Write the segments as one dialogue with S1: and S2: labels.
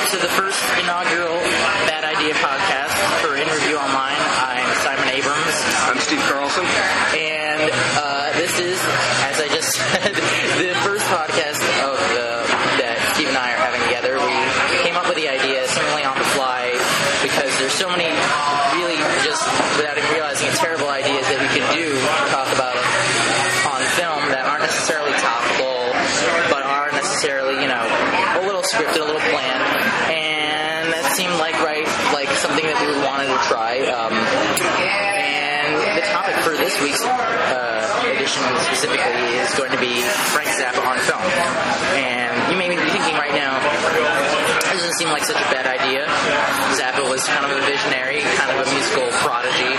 S1: to the first inaugural Bad Idea podcast for In Review Online. I'm Simon Abrams.
S2: I'm Steve Carlson.
S1: And this is, as I just said, the first podcast that Steve and I are having together. We came up with the idea seemingly on the fly because there's so many really just, without even realizing it, terrible ideas that we could do talk about on film that aren't necessarily topical, but are necessarily, a little scripted, a little planned, and that seemed like something that we wanted to try. And the topic for this week's edition specifically is going to be Frank Zappa on film. And you may be thinking right now, it doesn't seem like such a bad idea. Zappa was kind of a visionary, kind of a musical prodigy.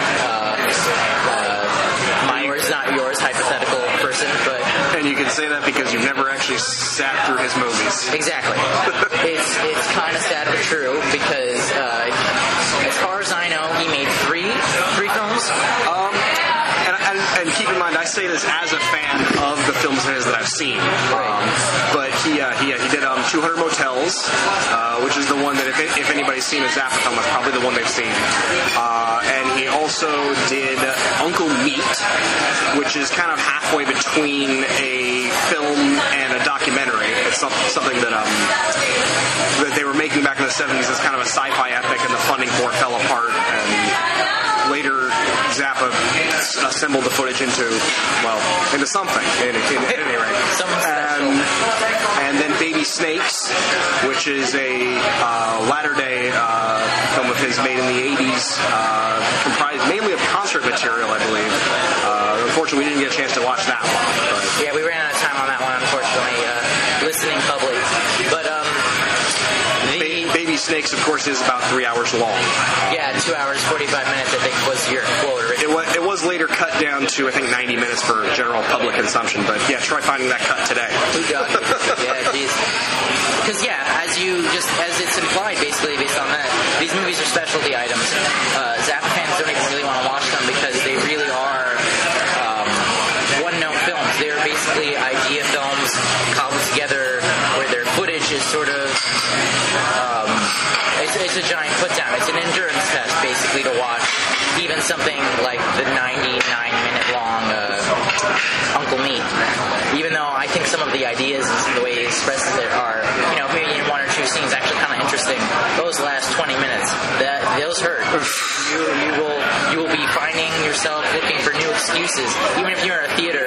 S1: My words, not yours, hypothetical person, but...
S2: And you can say that because you've never actually sat through his movies.
S1: Exactly. It's kind of sad but true because as far as I know, he made three films. And
S2: keep in mind, I say this as a fan of the films of his that I've seen. But he did 200 Motels, which is the one that if anybody's seen a Zappa film, that's probably the one they've seen. And he also did Uncle Meat, which is kind of halfway between a film and a documentary. It's something that they were making back in the 70s as kind of a sci-fi epic, and the funding for it fell apart. And later, Zappa assembled the footage into something, at any rate. And then Baby Snakes, which is a latter-day film of his made in the 80s, comprised mainly of concert material, I believe. Unfortunately, we didn't get a chance to watch that one. But.
S1: Yeah, we ran out of time on that one, unfortunately, listening public. But,
S2: Baby Snakes, of course, is about 3 hours long.
S1: Yeah, 2 hours, 45 minutes, I think, was your quote originally.
S2: It was later cut down to, I think, 90 minutes for general public consumption. But, yeah, try finding that cut today.
S1: Yeah, geez. Because, as it's implied, basically, based on that, these movies are specialty items. Zappa fans don't even really want to watch them because they really are one-note films. They're basically idea films cobbled together where their footage is sort of... It's a giant put-down. It's an endurance test, basically, to watch even something like the 99-minute long Uncle Meat. Even though I think some of the ideas and the way he expresses it are, maybe in one or two scenes actually kind of interesting. Those last 20 minutes, those hurt. You will be finding yourself looking for new excuses, even if you're in a theater.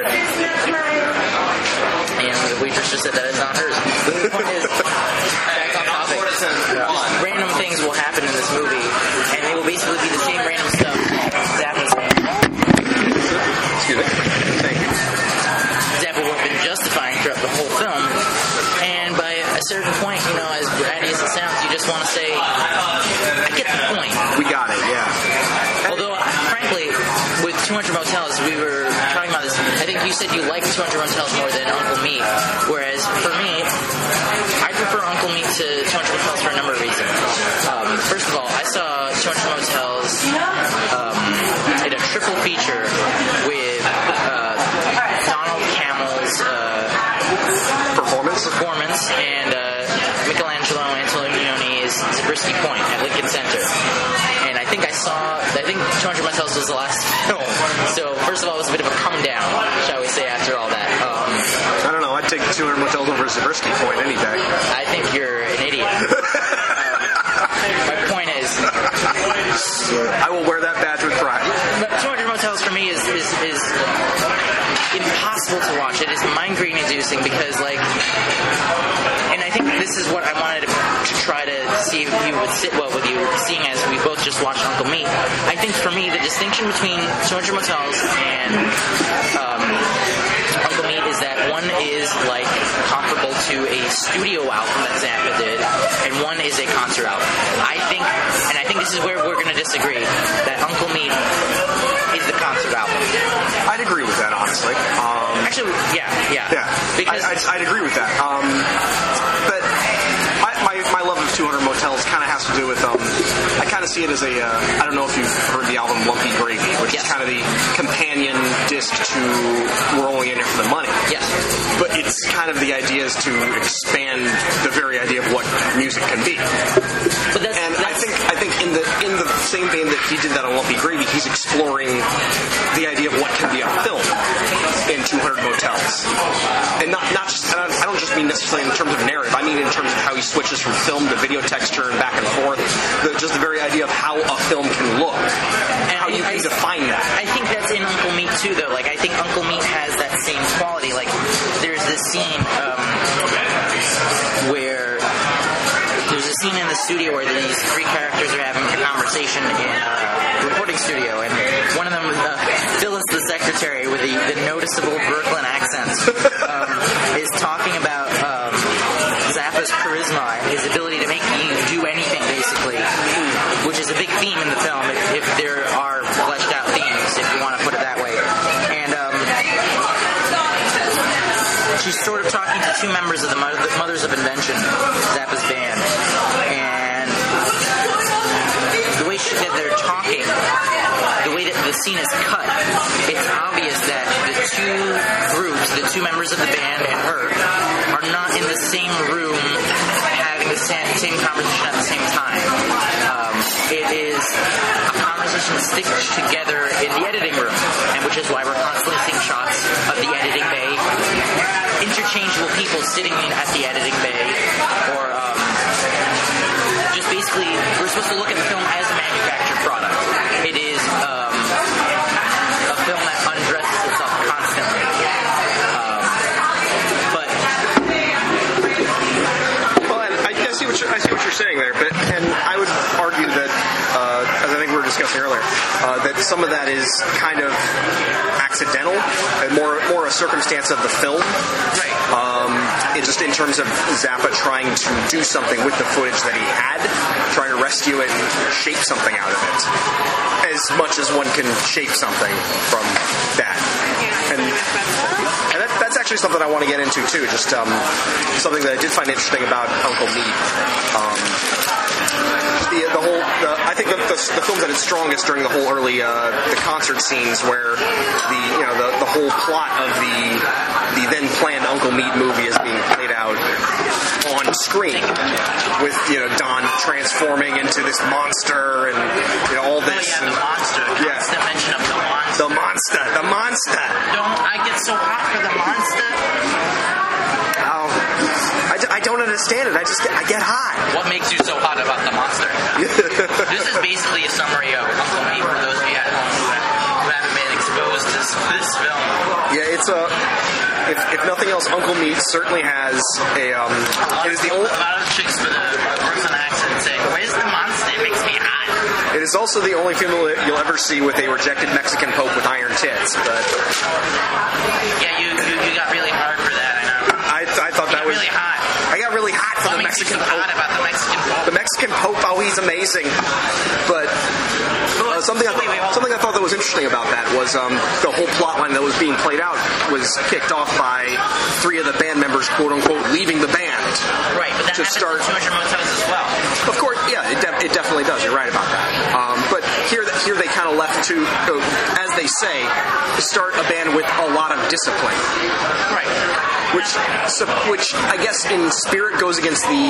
S1: And the waitress just said that it's not hers. The point is, back on topic. Random things will happen in this movie, and they will basically be the same random stuff Zappa's saying.
S2: Excuse me. Thank you.
S1: Zappa will have been justifying throughout the whole film, and by a certain point, as bratty as it sounds, you just want to say, I get the point.
S2: We got it, yeah.
S1: Although, frankly, with 200 Motels, we were talking about this. I think you said you liked 200 Motels more than Uncle Meat, whereas for me, I prefer Uncle Meat to 200 Motels for a number of reasons. First of all, I saw 200 Motels in a triple feature with Donald Camel's performance and Michelangelo Antonione's Zabriskie Point at Lincoln Center. And I think 200 Motels was the last film. So, first of all, it was a bit of a come down, shall we say, after all that.
S2: I don't know. I'd take 200 Motels over Zabriskie Point any day.
S1: I think you're an idiot. My point is...
S2: I will wear that badge with pride.
S1: But 200 Motels for me is impossible to watch. It is migraine inducing because, and I think this is what I wanted to try to see if you would sit well with you, seeing as we both just watched Uncle Meat. I think for me, the distinction between 200 Motels and Uncle Meat is that one is comparable to a studio album that Zappa did, and one is a concert album. I think this is where we're going to disagree, that Uncle Meat is the concert album.
S2: I'd agree with that, honestly.
S1: Actually, yeah. Because
S2: I'd agree with that. But my love of 200 Motels kind of has to do with I kind of see it as I don't know if you've heard the album Lumpy Gravy, which is kind of the companion disc to We're Only In It For The Money.
S1: Yes.
S2: But it's kind of the idea is to expand the very idea of what music can be. necessarily in terms of narrative. I mean in terms of how he switches from film to video texture and back and forth. Just the very idea of how a film can look. And how you can define that.
S1: I think that's in Uncle Meat too, though. Like, I think Uncle Meat has that same quality. Like, there's this scene where there's a scene in the studio where these three characters are having a conversation in a recording studio, and one of them, Phyllis the secretary with the noticeable Brooklyn accent, is talking about Zappa's charisma and his ability to make you do anything, basically, which is a big theme in the film, if there are fleshed out themes, if you want to put it that way. And she's sort of talking to two members of the Mothers of Invention, Zappa's band, and the way that they're talking, the way that the scene is cut, it's obvious that the two groups, the two members of the band and her, are not in the same room having the same conversation at the same time. It is a conversation stitched together in the editing room, and which is why we're constantly seeing shots of the editing bay, interchangeable people sitting at the editing bay, or just basically, we're supposed to look at the film as a manufactured product. It is a film that undresses itself constantly.
S2: I see what you're saying there, and I would argue that, as I think we were discussing earlier, that some of that is kind of accidental and more a circumstance of the film.
S1: Right.
S2: It's just in terms of Zappa trying to do something with the footage that he had, trying to rescue it and shape something out of it, as much as one can shape something from that. And that's actually something I want to get into too. Just something that I did find interesting about Uncle Meat. I think the film's at its strongest during the whole early the concert scenes where the whole plot of the then planned Uncle Meat movie is being played out on screen with Don transforming into this monster and all this.
S1: Oh yeah, the monster. Constant mention of the monster.
S2: The monster.
S1: Don't I get so hot for the monster?
S2: I don't understand it. I get hot.
S1: What makes you so hot about the monster? This is basically a summary of Uncle Meat for those of you at home who haven't been exposed to this film.
S2: Yeah, it's if nothing else, Uncle Meat certainly has a. It is the only.
S1: A lot of chicks with a Brooklyn accent say, "Where's the monster? It makes me hot."
S2: It is also the only film you'll ever see with a rejected Mexican pope with iron tits. But
S1: yeah, you got really hard for that. I know.
S2: I thought that was
S1: really hot.
S2: I got really hot for the Mexican pope.
S1: Hot about the Mexican pope.
S2: The Mexican pope, he's amazing. But something I thought that was interesting about that was the whole plot line that was being played out was kicked off by three of the band members, quote unquote, leaving the band.
S1: Right, but that happens in 200 Motels as well.
S2: Of course, yeah, it definitely does. You're right about that. But here they kind of left to, as they say, start a band with a lot of discipline.
S1: Right.
S2: Which I guess in spirit goes against the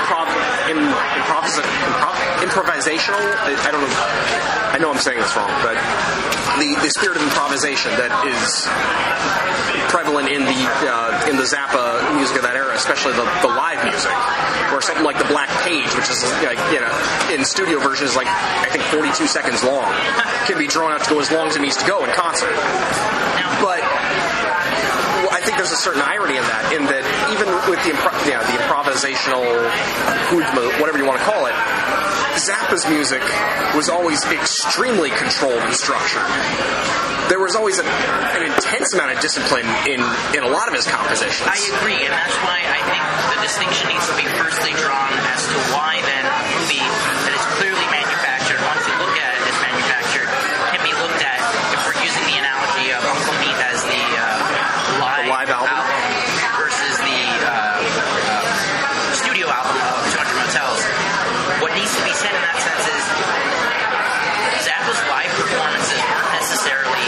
S2: improvisational. I don't know. I know I'm saying this wrong, but the spirit of improvisation that is prevalent in the Zappa music of that era, especially the live music, or something like the Black Page, which is in studio versions like I think 42 seconds long, can be drawn out to go as long as it needs to go in concert, but. I think there's a certain irony in that even with the improvisational, whatever you want to call it, Zappa's music was always extremely controlled and structured. There was always an intense amount of discipline in a lot of his compositions.
S1: I agree, and that's why I think the distinction needs to be firstly drawn as to why then a movie that is clearly manufactured, once you look at it as manufactured, can be looked at, if we're using the analogy of Uncle Meat as the live album versus the studio album of 200 Motels. What needs to be said in that sense is Zappa's live performances weren't necessarily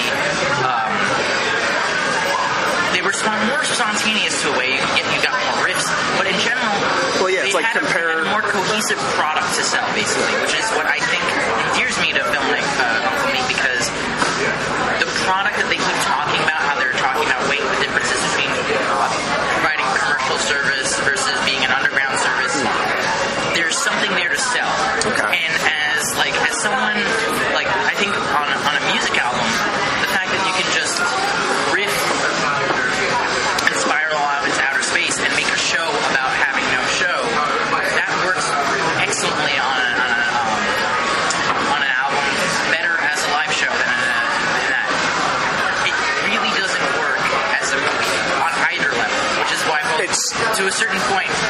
S1: they were more spontaneous to a way. You got more riffs, but in general,
S2: it's like
S1: had a more cohesive product to sell, basically, which is what I think endears me to a film like Uncle Meat, because the product that they keep talking about, how they're talking about weight, the differences between providing commercial service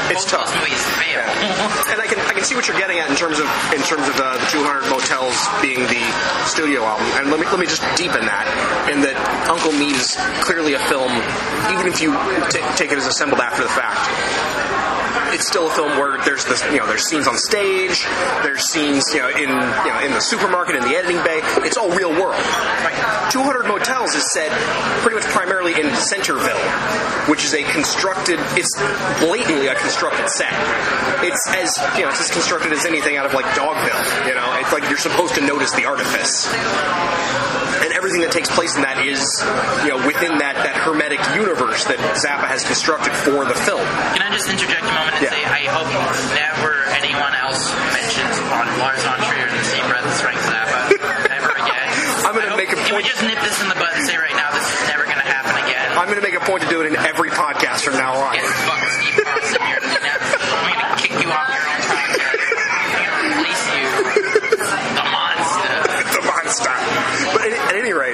S2: It's tough.
S1: Both those movies fail.
S2: Yeah. And I can see what you're getting at in terms of the 200 Motels being the studio album. And let me just deepen that in that Uncle Meat is clearly a film, even if you take it as assembled after the fact. It's still a film where there's scenes on stage, there's scenes in the supermarket, in the editing bay. It's all real world. Right. 200 Motels is set pretty much primarily in Centerville, which is it's blatantly a constructed set. It's as constructed as anything out of like Dogville. It's like you're supposed to notice the artifice. And everything that takes place in that is, within that hermetic universe that Zappa has constructed for the film.
S1: Can I just interject a moment and say, I hope never anyone else mentions on Lars von Trier in the same breath as Frank Zappa ever again.
S2: I'm going to make a point.
S1: Can we just nip this in the bud and say right now this is never going to happen again?
S2: I'm going to make a point to do it in every podcast from now on.
S1: Get fuck Steve Carlson here. I'm going to kick you off your own podcast. I'm going to release you. The monster.
S2: The monster. But at any rate,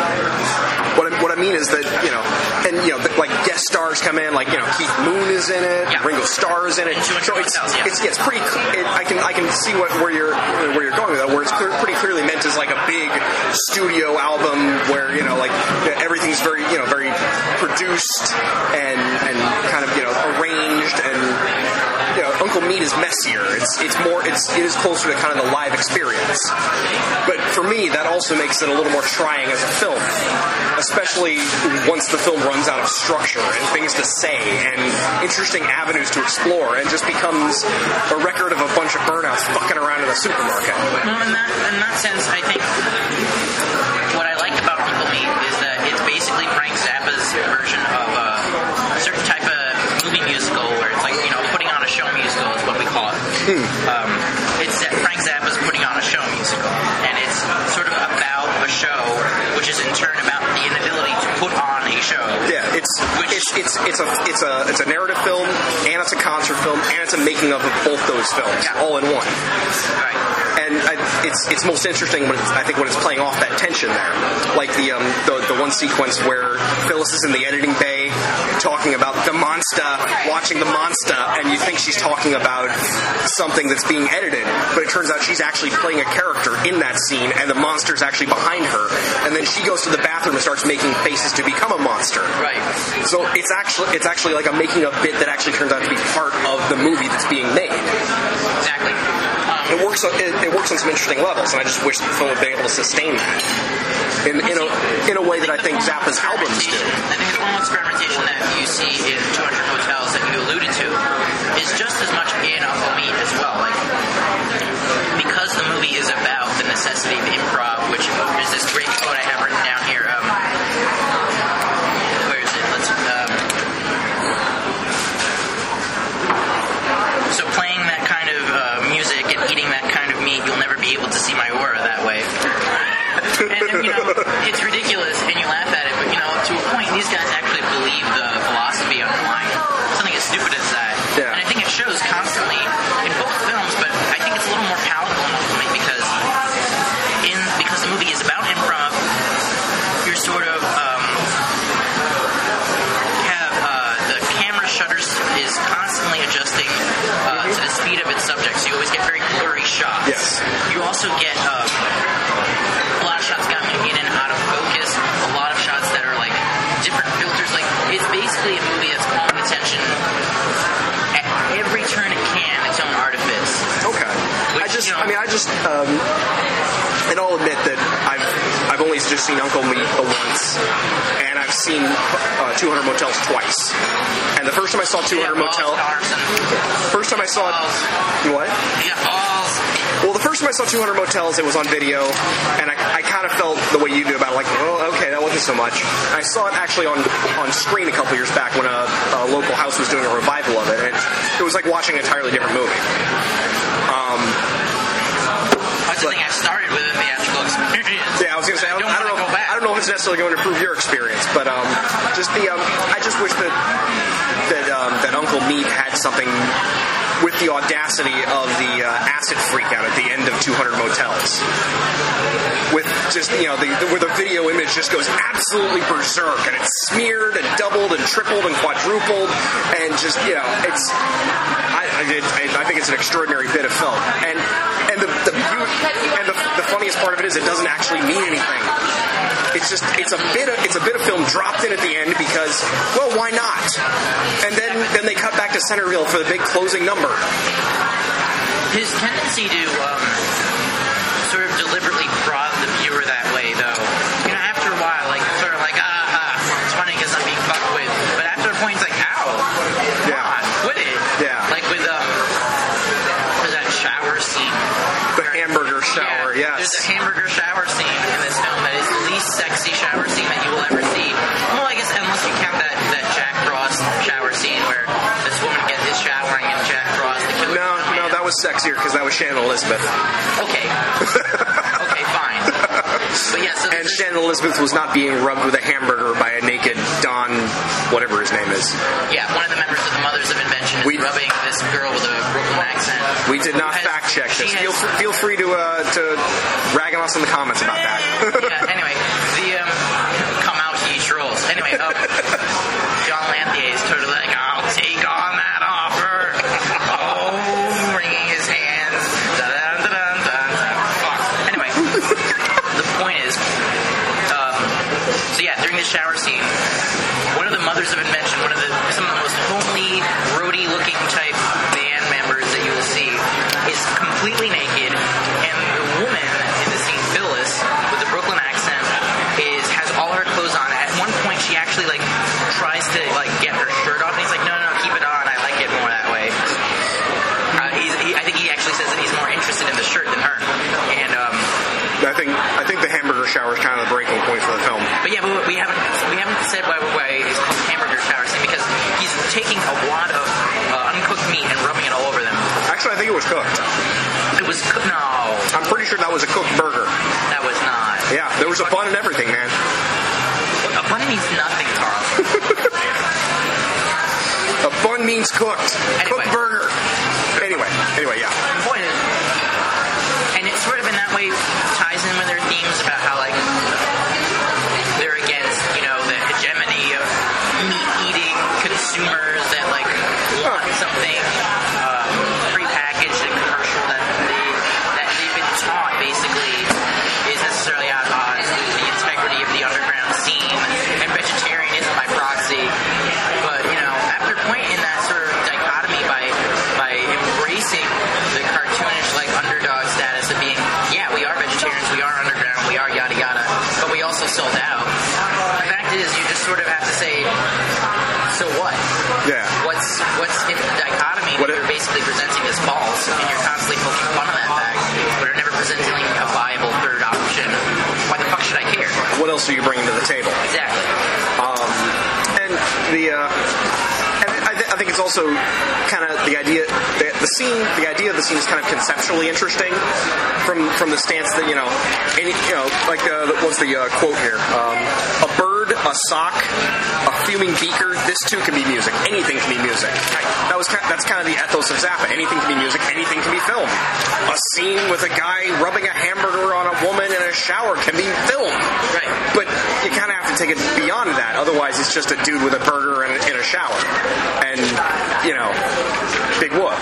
S2: what I mean is that, like guest stars come in, like, Keith Moon is in it, Ringo Starr is in it. So it's pretty. I can see where you're going with that. Where it's pretty clearly meant as like a big studio album where everything's very very produced and kind of arranged and. Uncle Meat is messier. It is closer to kind of the live experience. But for me, that also makes it a little more trying as a film, especially once the film runs out of structure and things to say and interesting avenues to explore, and just becomes a record of a bunch of burnouts fucking around in a supermarket.
S1: Well, in that sense, I think what I like about Uncle Meat is that it's basically Frank Zappa's version of a certain type of movie musical where it's like, putting on a show musical is what we call it. It's that Frank Zappa's putting on a show musical, and it's sort of about a show, which is in turn about the inability to put on a show. Yeah,
S2: it's a narrative film, and it's a concert film, and it's a making of both those films, all in one.
S1: Right.
S2: And it's most interesting when it's playing off that tension there, like the one sequence where Phyllis is in the editing bay talking about the monster, watching the monster, and you think she's talking about something that's being edited, but it turns out she's actually playing a character in that scene, and the monster's actually behind her, and then she goes to the bathroom and starts making faces to become a monster.
S1: Right.
S2: So it's actually like a making a bit that actually turns out to be part of the movie that's being made.
S1: Exactly.
S2: It works on some interesting levels, and I just wish the film would be able to sustain that in a way that I think Zappa's albums do.
S1: I think the one experimentation that you see in 200 Motels that you alluded to is just as much in Uncle Meat as well. Like, because the movie is about the necessity of improv, which there's this great quote I have written down here. Where is it? So playing that kind of music and eating that kind of meat, you'll never be able to see my aura that way. And it's ridiculous, and you laugh at it, but to a point, these guys actually believe the philosophy underlying something as stupid as that.
S2: Yeah.
S1: And I think it shows constantly in both films, but I think it's a little more palatable in Uncle Meat because the movie is about improv. You're sort of the camera shutters is constantly adjusting to the speed of its subject, so you always get very blurry shots.
S2: Yes.
S1: You also get a lot of shots got in and out of focus, a lot of shots that are like different filters. Like, it's basically a movie that's calling attention at every turn it can, its own artifice.
S2: Okay. And I'll admit that I've only just seen Uncle Meat once, and I've seen 200 Motels twice. And the first time I saw 200 Motels, what? Well, the first time I saw 200 Motels, it was on video, and I kind of felt the way you do about it, like, oh, okay, that wasn't so much. And I saw it actually on screen a couple years back when a local house was doing a revival of it, and it was like watching an entirely different movie.
S1: That's the thing, I started with a theatrical experience.
S2: Yeah, I was going to say, I don't know if it's necessarily going to improve your experience, but I just wish that Uncle Meat had something with the audacity of the acid freakout at the end of 200 Motels. With just, where the video image just goes absolutely berserk, and it's smeared and doubled and tripled and quadrupled, and just, it's... I think it's an extraordinary bit of film, and the funniest part of it is it doesn't actually mean anything. It's a bit of film dropped in at the end because, well, why not? And then they cut back to Centerville for the big closing number.
S1: His tendency to sort of deliberately prod the viewer that way, though, after a while, sort of it's funny because I'm being fucked with, but after a point, it's like, ow, come on, quit it.
S2: Yeah.
S1: Like with there's that shower scene.
S2: The hamburger shower, yes.
S1: There's a hamburger shower scene in this film that is the least sexy shower scene that you will ever see. Well, I guess unless you count that Jack Frost shower scene where this woman is showering and Jack Frost, the killer.
S2: No, that was sexier because that was Shannon Elizabeth.
S1: Okay. Okay, fine. But yeah, so
S2: and Shannon Elizabeth was not being rubbed with a hamburger by a naked Don, whatever his name is.
S1: Yeah, one of the members of the Mothers of Invention is rubbing this girl with a Brooklyn accent.
S2: We did not fact check this. Feel free to rag on us in the comments about that.
S1: Yeah, anyway, come out to each rolls. Anyway, John Lanthier is totally like, I'll take on that offer. Oh, wringing his hands. Dun-dun-dun-dun-dun. Fuck. Anyway, the point is, during the shower scene, one of the Mothers of Invention, some of the most homely, roadie-looking type band members that you will see, is completely naked, and the woman in the scene, Phyllis, with the Brooklyn accent, has all her clothes on. At one point, she actually tries to get her shirt off, and he's like, no, keep it on. I like it more that way. I think he actually says that he's more interested in the shirt than her, and
S2: I think the hamburger shower is kind of the breaking point for the film.
S1: But yeah, but we haven't said why it's called hamburger shower scene, because he's taking a wad of uncooked meat and rubbing it all over them.
S2: Actually, I think it was cooked.
S1: It was cooked? No.
S2: I'm pretty sure that was a cooked burger.
S1: That was not.
S2: Yeah, there was a bun and everything, man.
S1: A bun means nothing, Carl.
S2: A bun means cooked.
S1: Anyway.
S2: Cooked burger. Anyway, yeah.
S1: The point is, and it's sort of in that way ties in with their themes about how they're against the hegemony of meat-eating consumers that want something prepackaged and commercial that they've been taught basically is necessarily at odds with the integrity of the underground scene and vegetarianism by proxy. But after a point in that sort of dichotomy by embracing the cartoonish underdog status of being, we are vegetarians, we are underground, we are yada yada, but we also sold out. The fact is, you just sort of have to say, so what?
S2: Yeah.
S1: What's if the dichotomy that you're basically presenting is false, and you're constantly poking fun of that fact, but are never presenting a viable third option? Why the fuck should I care?
S2: What else are you bringing to the table?
S1: Exactly.
S2: I think it's also kind of the idea of the scene is kind of conceptually interesting from the stance that what's the quote here? A bird, a sock, a fuming beaker. This too can be music. Anything can be music. That's kind of the ethos of Zappa. Anything can be music. Anything can be film. A scene with a guy rubbing a hamburger on a woman in a shower can be film.
S1: Right.
S2: But you kind of have to take it beyond that. Otherwise, it's just a dude with a burger in a shower. And, big whoop.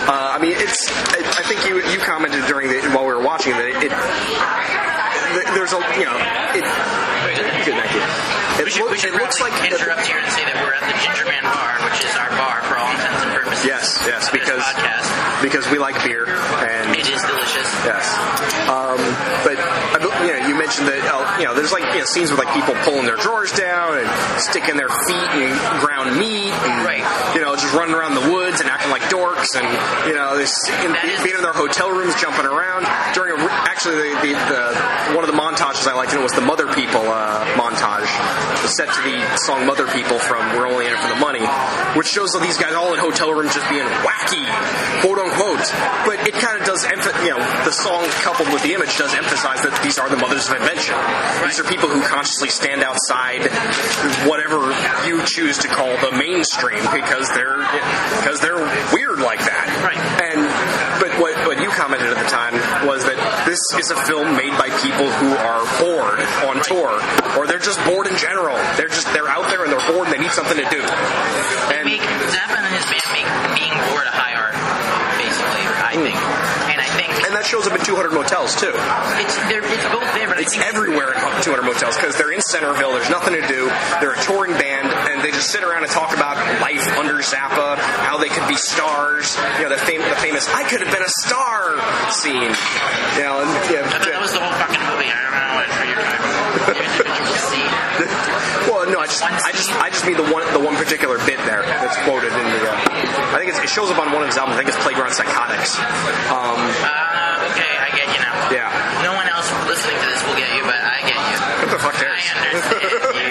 S2: I think you commented while we were watching that there's a, good, thank you.
S1: It looks like interrupt here and say that we're at the Ginger Man Bar, which is our bar for all intents and purposes.
S2: Yes, because we like beer and
S1: it is delicious.
S2: Yes, but you mentioned that there's scenes with people pulling their drawers down and sticking their feet in ground meat, and
S1: right.
S2: Just running around the woods and acting like dorks, and being in their hotel rooms, jumping around. During one of the montages I liked, was the Mother People montage, set to the song Mother People from We're Only In It For The Money, which shows these guys all in hotel rooms just being wacky, quote unquote. But it kind of does, the song coupled with the image does emphasize that these are the Mothers of invention. These are people who consciously stand outside whatever you choose to call the mainstream because they're weird like that.
S1: Right.
S2: But what you commented at the time was that this is a film made by people who are bored on tour, or they're just bored in general. They're out there and they're bored and they need something to do. And
S1: Zappa and his band make being bored a high art, basically, I think. And
S2: that shows up in 200 Motels, too.
S1: It's both there, but
S2: it's everywhere in 200 Motels, because they're in Centerville, there's nothing to do, they're a touring band, and they just sit around and talk about life under Zappa, how they could be stars, the famous "I could have been a star" scene.
S1: That was the whole fucking movie. I don't know what you're talking about.
S2: Well, no, I just mean the one particular bit there that's quoted in the. I think it shows up on one of his albums. I think it's Playground Psychotics.
S1: Okay, I get you now.
S2: Yeah.
S1: No one else listening to this will get you, but I get you.
S2: What the fuck cares?
S1: I understand you.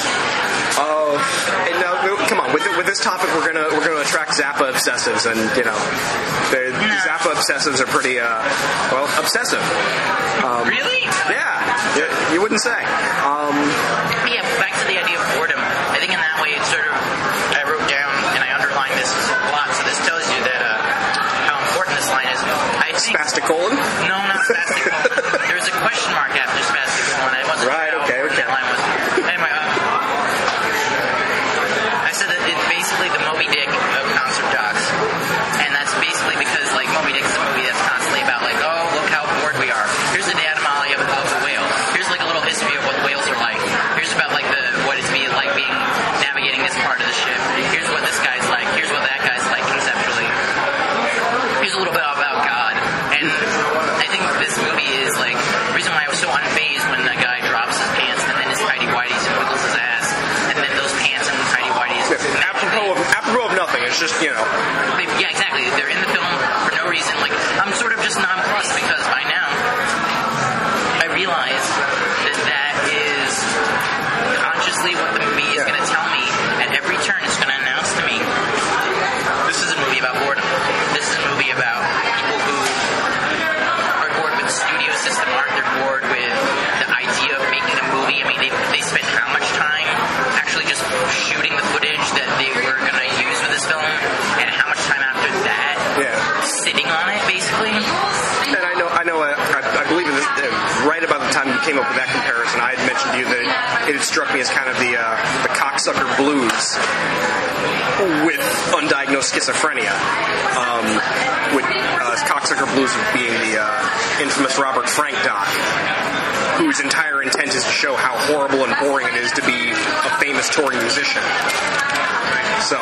S2: And now, come on. With this topic, we're gonna attract Zappa obsessives, and Zappa obsessives are pretty obsessive.
S1: Really?
S2: Yeah. You wouldn't say.
S1: Yeah. Back to the idea of boredom. I think in that way, it's sort of. I wrote down and I underlined this a lot, so this tells you that how important this line is. I think.
S2: Spastic colon?
S1: No, not spastic colon. There was a question mark after spastic colon. I wasn't
S2: right.
S1: sure
S2: Okay.
S1: That line was. Anyway, I said that it's basically the Moby Dick of concert docs, and that's basically because Moby Dick's a movie that's constantly about oh, look how bored we are. Here's the etymology of a whale. Here's a little history of what whales are like. Here's about what it's being navigating this part of the ship. Here's what this guy's like. Here's what that guy's like conceptually. Here's a little bit about God. And I think this movie is the reason why I was so unfazed when the guy drops his pants and then his tighty whities and wiggles his ass, and then those pants and the tighty whities.
S2: Apropos of nothing. It's just
S1: Yeah, exactly. They're in the film for no reason. I'm sort of just nonplussed because by now I realize that is consciously what the movie is going to tell me at every turn. It's going to announce to me this is a movie about boredom. This is a movie about people who are bored with the studio system art. They're bored with the idea of making a movie. I mean, they spent how much time actually just shooting the footage that they were going to use for this film, and how much time after that sitting on it, basically.
S2: And I believe right about the time you came up with that comparison, I had mentioned to you that it had struck me as kind of the cocksucker blues with undiagnosed schizophrenia. With cocksucker blues being the infamous Robert Frank doc, whose entire intent is to show how horrible and boring it is to be a famous touring musician. So.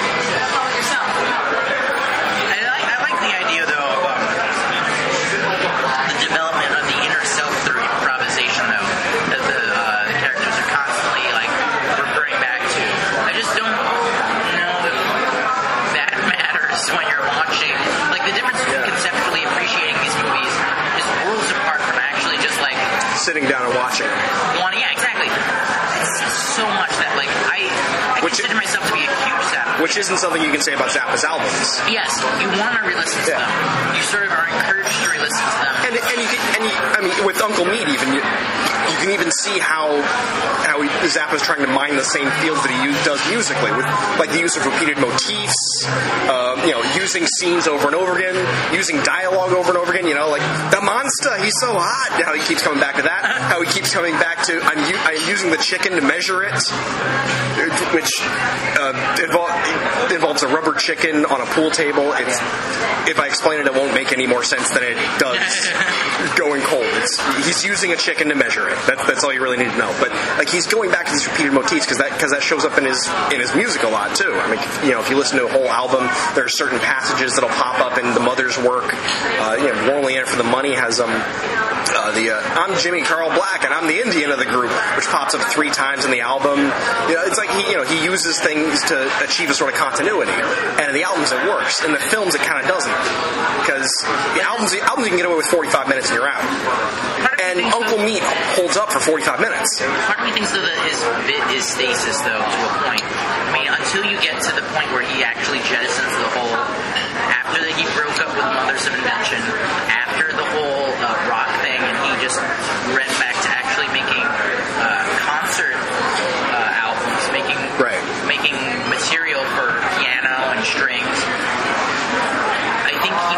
S1: I like the idea, though, of the development of the inner self through improvisation, though, that the characters are constantly referring back to. I just don't know if that matters when you're watching. The difference between conceptually appreciating these movies is worlds apart from actually just
S2: sitting down and watching.
S1: Yeah, exactly. It's so much that I consider myself to be a huge Zappa.
S2: Which isn't something you can say about Zappa's albums.
S1: Yes, you want to re-listen to them. You sort of are encouraged to re-listen to them.
S2: And with Uncle Meat, even you can even see how Zappa's trying to mine the same fields that he does musically, with the use of repeated motifs, using scenes over and over again, using dialogue over and over again. The monster, he's so hot. How he keeps coming back to that. How he keeps coming back to I'm using the chicken to measure it, which involves a rubber chicken on a pool table. If I explain it, it won't make any more sense than it does going cold. He's using a chicken to measure it. That's all you really need to know. But he's going back to these repeated motifs because that shows up in his music a lot too. I mean, if you listen to a whole album, there are certain passages that'll pop up in the Mother's work. We're Only in It for the Money has I'm Jimmy Carl Black and I'm the Indian of the group, which pops up 3 times in the album. It's he uses things to achieve a sort of continuity, and in the albums it works. In the films it kind of doesn't, because the albums you can get away with 45 minutes and you're out. And Uncle Meat holds up for 45 minutes.
S1: Part of me thinks that his bit is stasis, though, to a point. I mean, until you get to the point where he actually jettisons the whole, after that he broke up with Mothers of Invention, after the whole rock thing, and he just went back to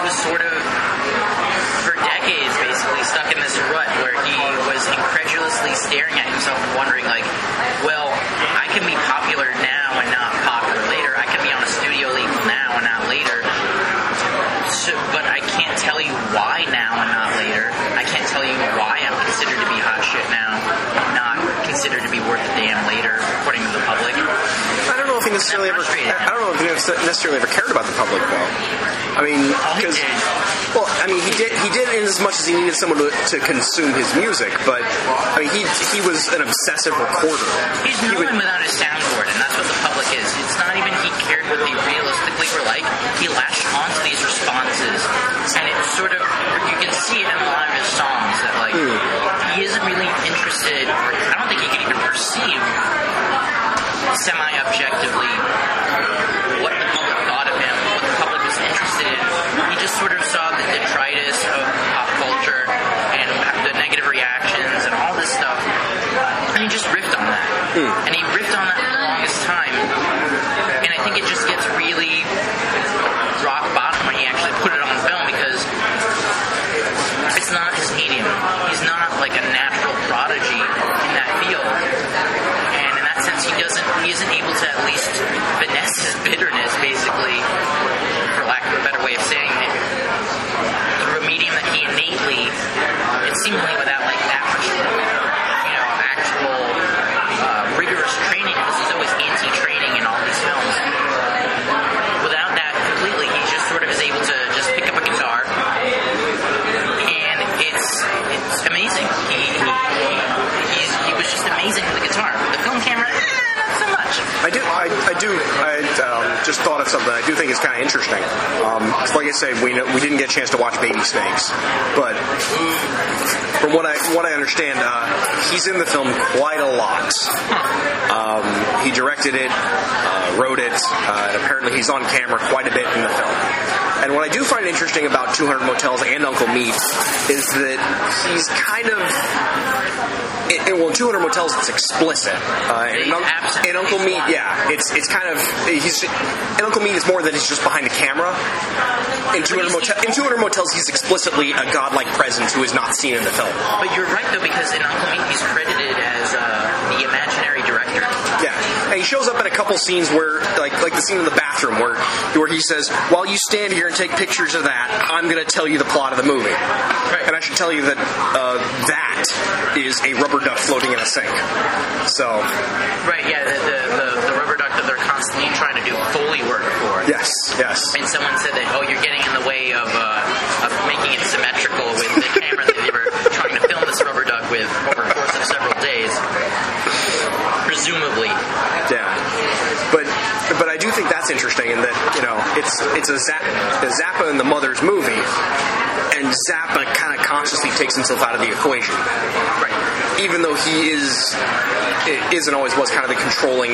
S1: was sort of, for decades, basically stuck in this rut where he was incredulously staring at himself and wondering, like, well, I can be popular now and not popular later. I can be on a studio label now and not later. So, but I can't tell you why now and not later. I can't tell you why I'm considered to be hot shit now, not considered to be worth a damn later, according to the public.
S2: I don't know if he necessarily ever. I don't know if he necessarily ever cared about the public, though. I mean, because he did in as much as he needed someone to consume his music. But I mean, he was an obsessive recorder.
S1: He's no one without his soundboard, and that's what the public is. It's not even he cared what they realistically were like. He latched onto these responses, and it's sort of, you can see it in a lot of his songs that like he isn't really interested, or I don't think he can even perceive semi-objectively what the public thought of him, what the public was interested in. He just sort of saw the detritus of pop culture and the negative reactions and all this stuff, and he just riffed on that. And he riffed on that for the longest time, and I think it just gets really rock bottom when he actually put it on film, because it's not his medium. He's not like a natural prodigy in that field, and in that sense he isn't able to at least finesse his bitterness, basically, for lack of a better way of saying it, through a medium that he innately, and seemingly without like that much, actual rigorous training, because he's always anti-training in all these films. Without that completely, he just sort of is able to just pick up a guitar, and it's amazing. He was just amazing with the guitar. With the film camera, not so much.
S2: I just thought of something I do think is kind of interesting. Like I said, we didn't get a chance to watch Baby Snakes, but from what I understand, he's in the film quite a lot. He directed it, wrote it, and apparently he's on camera quite a bit in the film. And what I do find interesting about 200 Motels and Uncle Meat is that he's kind of... in 200 Motels, it's explicit. In Uncle Meat, yeah, it's kind of... In Uncle Meat, it's more that he's just behind the camera. In 200 Motels, he's explicitly a godlike presence who is not seen in the film.
S1: But you're right, though, because in Uncle Meat, he's credited as the imaginary director.
S2: Yeah, and he shows up in a couple scenes where, like the scene in the bathroom, where he says, "While you stand here and take pictures of that, I'm going to tell you the plot of the movie." Right. And I should tell you that that is a rubber duck floating in a sink. So. Right.
S1: Yeah. The rubber duck that they're constantly trying to do Foley work for.
S2: Yes.
S1: And someone said that, you're getting in the way of making it symmetrical with the camera that they were trying to film this rubber duck with over the course of several days. Presumably.
S2: Yeah. But I do think that's interesting in that, it's a Zappa and the Mothers movie, and Zappa kind of consciously takes himself out of the equation.
S1: Right.
S2: Even though he is and always was kind of the controlling,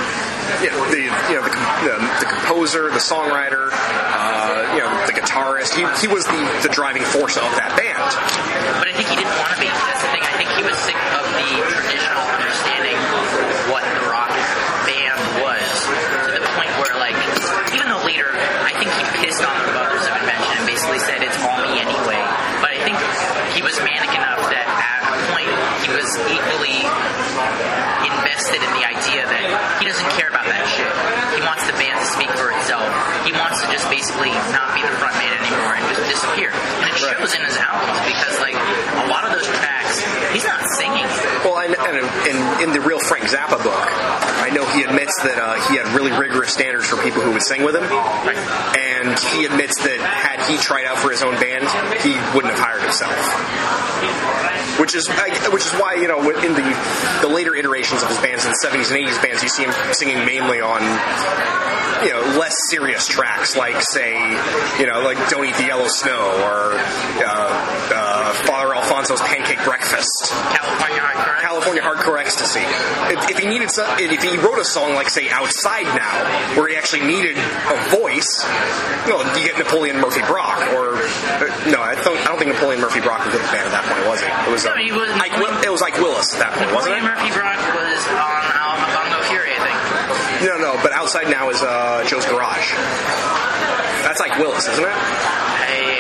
S2: the composer, the songwriter, the guitarist. He was the driving force of that band.
S1: But I think he didn't want to be. That's the thing. I think he was sick of the traditional understanding of what the rock band was, to the point where, like, even though later I think he pissed on the Mothers of Invention and basically said it's all me anyway. But I think he was manic enough that at a point he was equally invested in the idea that he doesn't care about that shit. He wants the band to speak for itself. He wants to just basically not be the front man anymore and just disappear. And it shows in his albums, because like a lot of those tracks, he's not singing.
S2: Well, and in the real Frank Zappa book, I know he admits that he had really rigorous standards for people who would sing with him.
S1: Right.
S2: And he admits that had he tried out for his own band, he wouldn't have hired himself. Which is why, in the later iterations of his bands, in the 70s and 80s bands, you see him singing mainly on, less serious tracks, like, say, like Don't Eat the Yellow Snow, or Father Alfonso's Pancake Breakfast. California Hardcore Ecstasy. If he wrote a song like, say, Outside Now, where he actually needed a voice, you get Napoleon Murphy Brock, or no, I don't think Napoleon Murphy Brock was with the band at that point, was he? It was it was Ike Willis at that point, wasn't it?
S1: Napoleon Murphy Brock was on Bongo Fury, I think.
S2: No, but Outside Now is Joe's Garage. That's Ike Willis, isn't it?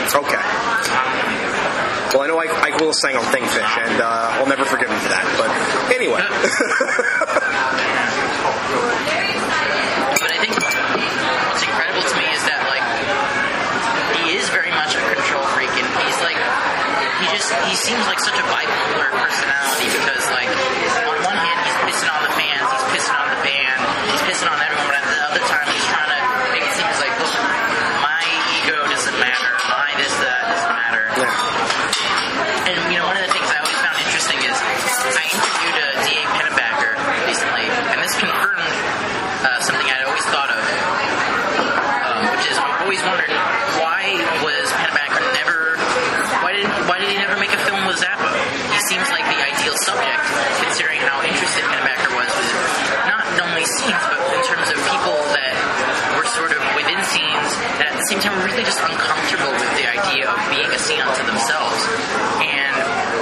S2: Okay. Well, I know Ike Willis sang on Thingfish, and I'll never forgive him for that. But anyway.
S1: But I think what's incredible to me is that, like, he is very much a control freak, and he's like, he seems like such a bipolar personality because, like, on one hand he's pissing on the fans, he's pissing on the band, he's pissing on everyone, but at the other time he's trying to make it seem like, look, my ego doesn't matter, my this, that doesn't matter. Yeah. And, you know, one of the things I always found interesting is I interviewed D.A. Pennebaker recently, and this confirmed something I'd always thought of, which is I've always wondered, why was Pennebaker why did he never make a film with Zappa? He seems like the ideal subject, considering how interested Pennebaker was with not only scenes, but in terms of people that were sort of within scenes that at the same time were really just uncomfortable with the idea of being a scene unto themselves. And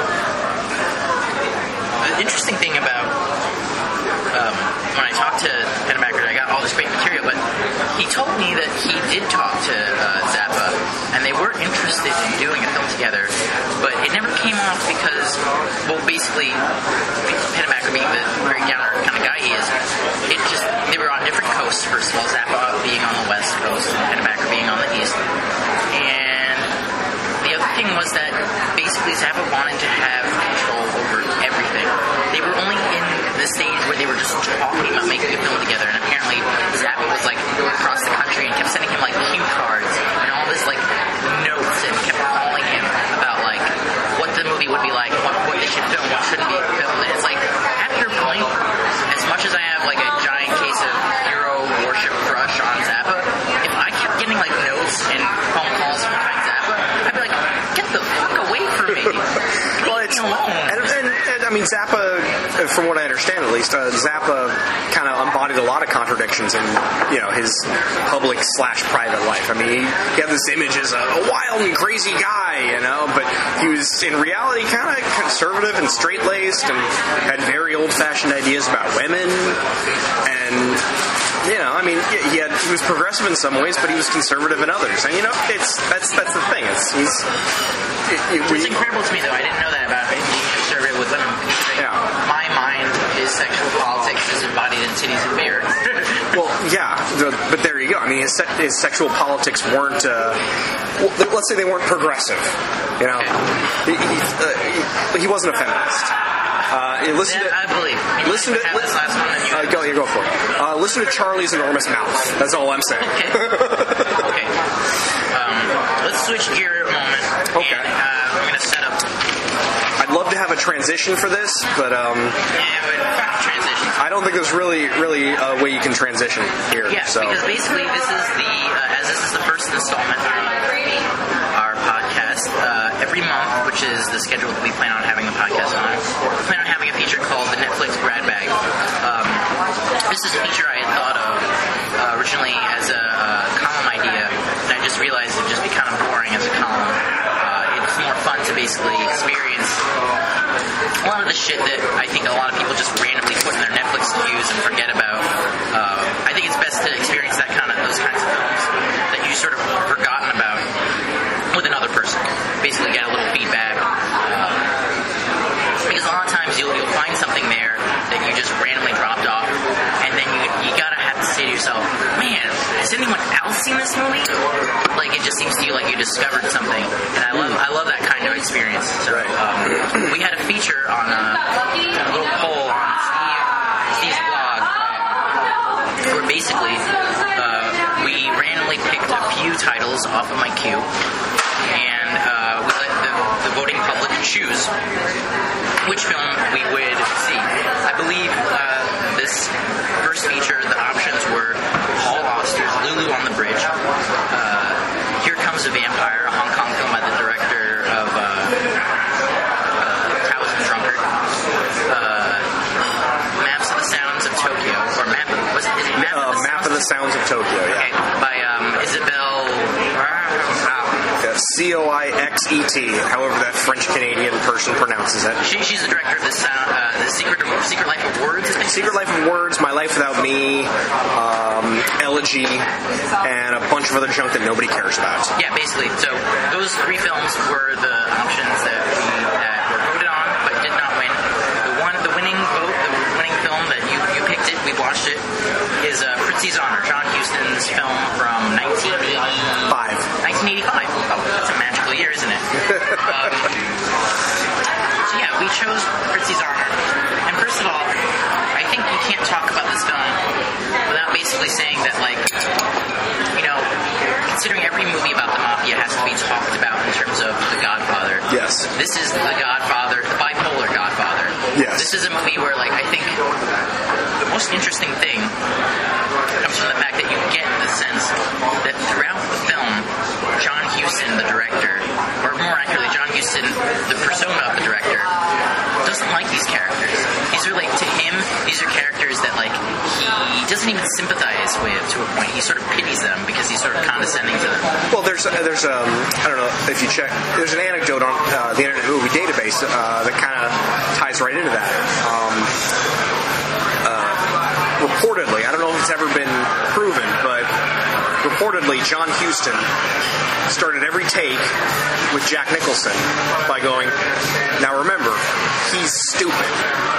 S1: the interesting thing about when I talked to Pennebaker, I got all this great material, but he told me that he did talk to Zappa, and they were interested in doing a film together, but it never came off because, well, basically, Pennebaker being the very down-to-earth kind of guy he is, they were on different coasts, first of all, Zappa being on the west coast, and Pennebaker being on the east. And the other thing was that basically Zappa wanted to have control over everything. They were only in the stage where they were just talking about making a film together, and apparently Zappa was like going across the country and kept sending him like cue cards and all this like notes, and kept calling him about like what the movie would be like, what they should film, what shouldn't be filmed. And it's like, after a point, as much as I have like a giant case of hero worship crush on Zappa, if I kept getting like notes and phone calls from Zappa, I'd be like, get the fuck away from me.
S2: Well, it's
S1: alone.
S2: And I mean, Zappa, from what I understand at least, Zappa kind of embodied a lot of contradictions in, you know, his public/private life. I mean, he had this image as a wild and crazy guy, you know, but he was in reality kind of conservative and straight-laced and had very old-fashioned ideas about women. And, you know, I mean, he was progressive in some ways, but he was conservative in others. And, you know, that's the thing. It's
S1: incredible to me, though. I didn't know that about him being conservative with women.
S2: Yeah.
S1: My mind is sexual politics is embodied in titties and beer.
S2: Well, yeah, but there you go. I mean, his sexual politics weren't, let's say they weren't progressive. You know, he wasn't a feminist.
S1: I believe. Listen to this last one.
S2: Go for it. Listen to Charlie's Enormous Mouth. That's all I'm saying.
S1: Okay. Let's switch gear a moment.
S2: Okay.
S1: And, I'm going to set up.
S2: I'd love to have a transition for this, but
S1: transition.
S2: I don't think there's really a way you can transition here.
S1: Yeah,
S2: so.
S1: Because basically this is the first installment of our podcast. Every month, which is the schedule that we plan on having the podcast on, we plan on having a feature called the Netflix Grad Bag. This is a feature I had thought of originally as a column idea, and I just realized it would just be kind of boring as a column. It's more fun to basically experience a lot of the shit that I think a lot of people just randomly put in their Netflix queues and forget about. I think it's best to experience those kinds of films that you sort of forgotten about with another person. Basically get a little feedback. Because a lot of times you'll find something there that you just randomly dropped off, and then you gotta have to say to yourself, man, has anyone else seen this movie? Like, it just seems to you like you discovered something, and I love that kind of experience. So we had a feature on a little poll on Steve's blog, where basically we randomly picked a few titles off of my queue, and we let the voting public choose which film we would see. I believe this first feature, the options were Paul Auster's Lulu on the Bridge, Here Comes a Vampire, a Hong Kong film by the director of Cows and Drunkard, Maps of the Sounds of Tokyo, or Map of the
S2: Sounds of Tokyo, yeah.
S1: Okay, by Isabel.
S2: Yes. Zoixet, however that French-Canadian person pronounces it.
S1: She's the director of this the Secret Life of Words, I think.
S2: Secret Life of Words, My Life Without Me, Elegy, and a bunch of other junk that nobody cares about.
S1: Yeah, basically. So those three films were the options that were voted on, but did not win. The winning film that you picked it, we watched it, is Fritzi's Honor, John Huston's film from 1985. 1985. Oh, that's a magical year, isn't it? So yeah, we chose Fritzi's Honor. And first of all, I think you can't talk about this film without basically saying that, like, you know, considering every movie about the mafia has to be talked about in terms of The Godfather.
S2: Yes.
S1: This is The Godfather, the bipolar Godfather.
S2: Yes.
S1: This is a movie where, like, I think the most interesting thing comes from the fact that you get the sense that throughout the film, John Huston, the director, or more accurately, John Huston, the persona of the director, doesn't like these characters. These are, like, to him, these are characters that, like, he doesn't even sympathize with to a point. He sort of pities them because he's sort of condescending to them.
S2: Well, there's I don't know if you check, there's an anecdote on the Internet Movie Database that kind of ties right into that. Reportedly, I don't know if it's ever been proven, but reportedly John Huston started every take with Jack Nicholson by going, now remember, he's stupid.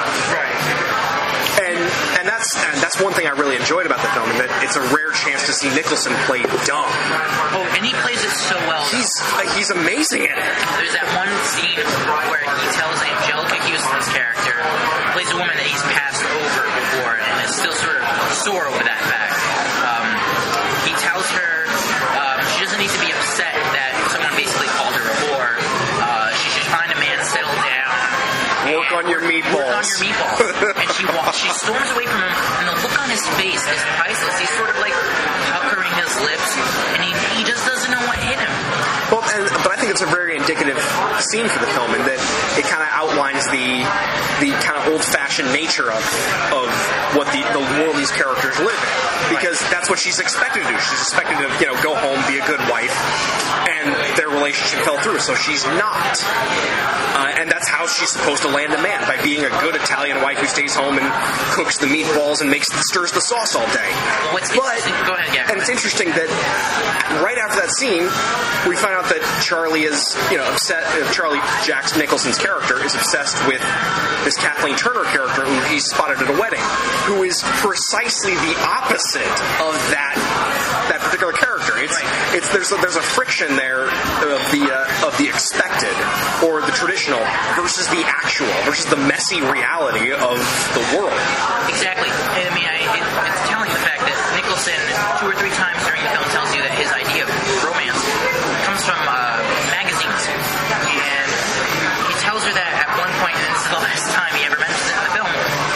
S2: And that's one thing I really enjoyed about the film, and that it's a rare chance to see Nicholson play dumb.
S1: Oh, and he plays it so well.
S2: He's amazing at it.
S1: There's that one scene where he tells Angelica Houston's character, plays a woman that he's passed over before and is still sort of sore over that fact. He tells her she doesn't need to be upset that someone basically called her a whore. She should find a man, settle down.
S2: Work on your meatballs.
S1: Work on your meatballs. And she storms away from him, and the look on his face is priceless. He's sort of like puckering his lips, and he just doesn't know what hit him.
S2: Well, but I think it's a very indicative scene for the film, in that it kind of outlines the kind of old-fashioned nature of what the world these characters live in. Because that's what she's expected to do. She's expected to, go home, be a good wife, and their relationship fell through. So she's not. And that's how she's supposed to land a man, by being a good Italian wife who stays home and cooks the meatballs and stirs the sauce all day.
S1: Go ahead, yeah.
S2: And it's interesting that right after that scene, we find out that Charlie is, upset. Charlie, Jack Nicholson's character, is obsessed with this Kathleen Turner character who he spotted at a wedding, who is precisely the opposite of that particular character. There's a friction there of the expected or the traditional versus the actual, versus the messy reality of the world.
S1: Exactly. I mean, it's telling the fact that Nicholson 2 or 3 times during the film tells you that his idea of romance comes from magazines, and he tells her that at one point, and this is the last time he ever mentions it in the film.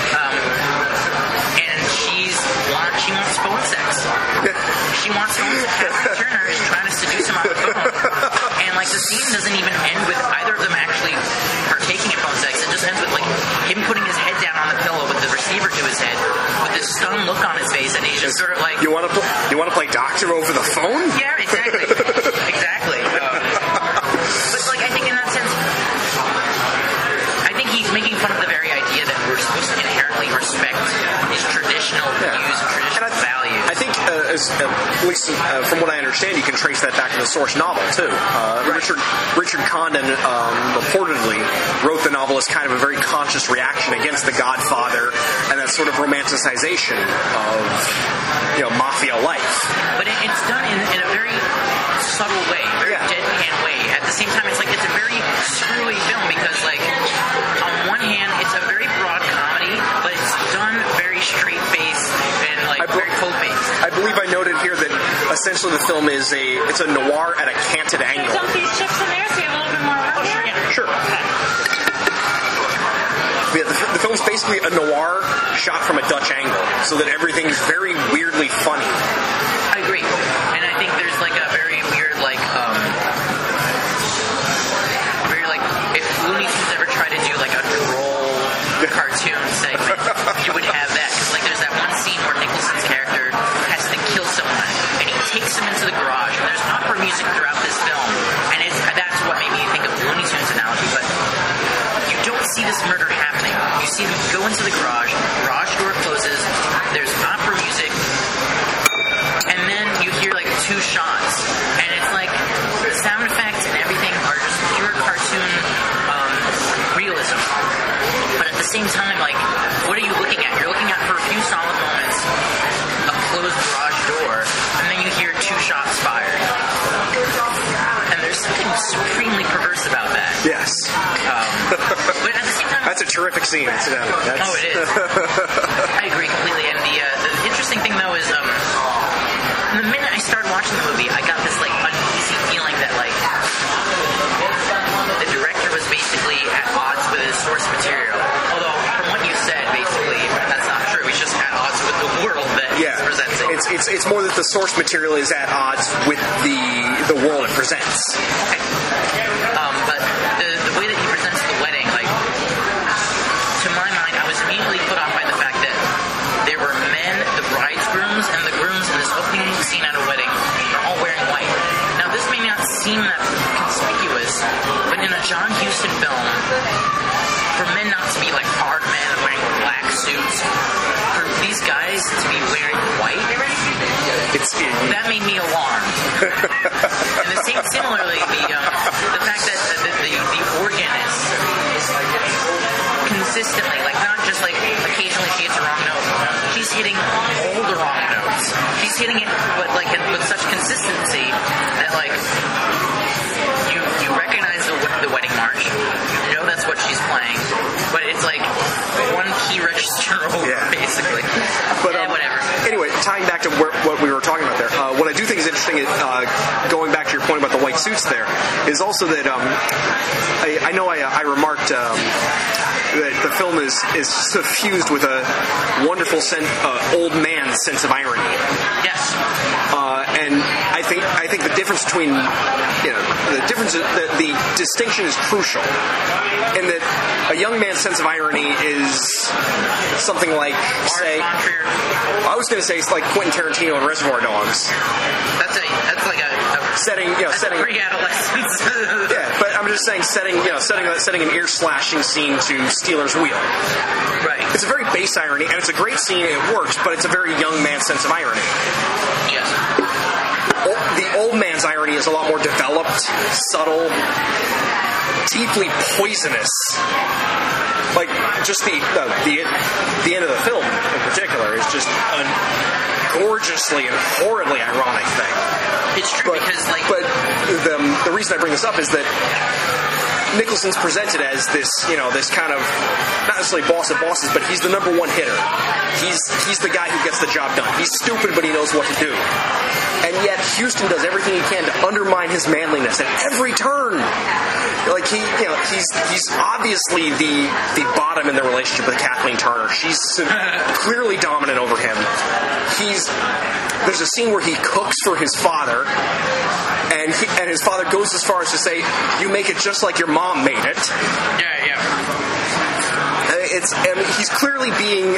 S1: And she wants phone sex. She wants phone sex. Kathleen Turner is trying to seduce him on the phone, and like the scene doesn't even end with either of them actually partaking in phone sex. It just ends with like him putting his head down on the pillow with the receiver to his head, with this stunned look on his face, and he's just sort of like,
S2: You want to play doctor over the phone?
S1: Yeah, exactly. Exactly. But like, I think in that sense, I think he's making fun of the very idea that we're supposed to inherently respect his traditional views and traditional values.
S2: I think, at least from what I understand, you can trace that back to the source novel too. Richard Condon reportedly wrote the novel as kind of a very conscious reaction against The Godfather and that sort of romanticization of mafia life.
S1: But it's done in a very subtle way, very deadpan way. At the same time, it's a very screwy film because, like, on one hand, it's a very broad comedy, but it's done very straight-faced and very cold-faced.
S2: I believe I noted here that essentially the film is it's a noir at a canted angle.
S3: Dump these chips in there so you have a little bit more room here?
S2: Sure. Yeah, the film's basically a noir shot from a Dutch angle, so that everything's very weirdly funny.
S1: I agree. And I think there's like a very weird, if Looney Tunes ever tried to do like a droll cartoon segment, you would have that. Because there's that one scene where Nicholson's character has to kill someone, and he takes him into the garage, and there's opera music throughout this film, and it's go into the garage door closes, there's opera music, and then you hear like 2 shots, and it's like the sound effects and everything are just pure cartoon realism. But at the same time, like, what are you looking at? You're looking at for a few solid moments a closed garage door, and then you hear 2 shots fired. And there's something supremely perverse about that.
S2: Yes.
S1: But at the same time,
S2: that's a terrific scene, incidentally.
S1: Oh, it is. I agree completely. And the interesting thing, though, is the minute I started watching the movie, I got this like uneasy feeling that like the director was basically at odds with his source material. Although, from what you said, basically that's not true. He's just at odds with the world that he's presenting.
S2: It's more that the source material is at odds with the world it presents.
S1: Okay. But the way that he presents the wedding, like, to my mind, I was immediately put off by the fact that there were men, the bridegrooms, and the grooms in this opening scene at a wedding are all wearing white. Now, this may not seem that conspicuous, but in a John Huston film, for men not to be like hard men and wearing black suits, for these guys to be wearing white, that made me alarmed. And similarly, the fact that the organist is consistently, like, not just like occasionally she hits a wrong note, she's hitting all the wrong notes. She's hitting it, but like with such consistency that like you recognize the wedding march, you know that's what she's playing, but it's like one key register over, basically.
S2: But
S1: whatever.
S2: Anyway, tying back to what we were talking about there, what I do think is interesting, going back to your point about the white suits there, is also that I know I remarked that the film is suffused with a wonderful old man sense of irony.
S1: Yes.
S2: And I think the difference between the distinction is crucial, in that a young man's sense of irony is something like, say, I was going to say it's like Quentin Tarantino and Reservoir Dogs.
S1: That's like a
S2: setting
S1: pre-adolescence.
S2: Yeah, but I'm just saying setting an ear slashing scene to Stealer's Wheel.
S1: Right.
S2: It's a very base irony, and it's a great scene. It works, but it's a very young man's sense of irony.
S1: Yes.
S2: The old man's irony is a lot more developed, subtle, deeply poisonous. Like, just the end of the film in particular is just a gorgeously and horribly ironic thing.
S1: It's true, because like...
S2: But the reason I bring this up is that Nicholson's presented as this kind of, not necessarily boss of bosses, but he's the number one hitter. He's the guy who gets the job done. He's stupid, but he knows what to do. And yet Huston does everything he can to undermine his manliness at every turn. Like he's obviously the bottom in the relationship with Kathleen Turner. She's clearly dominant over him. There's a scene where he cooks for his father, and his father goes as far as to say, "You make it just like your mom made it."
S1: Yeah.
S2: He's clearly being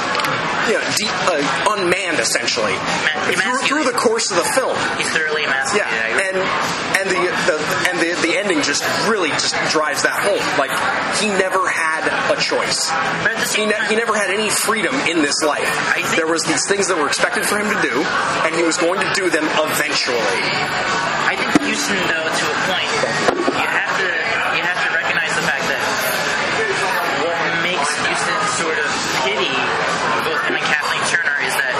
S2: unmanned, essentially, through the course of the film.
S1: He's thoroughly emasculated.
S2: Yeah, and the ending just really just drives that home. Like, he never had a choice.
S1: But at the same time,
S2: he never had any freedom in this life. There was these things that were expected for him to do, and he was going to do them eventually.
S1: I think Huston, though, to a point, you have to recognize the fact that what makes Huston sort of pity both him and Kathleen Turner is that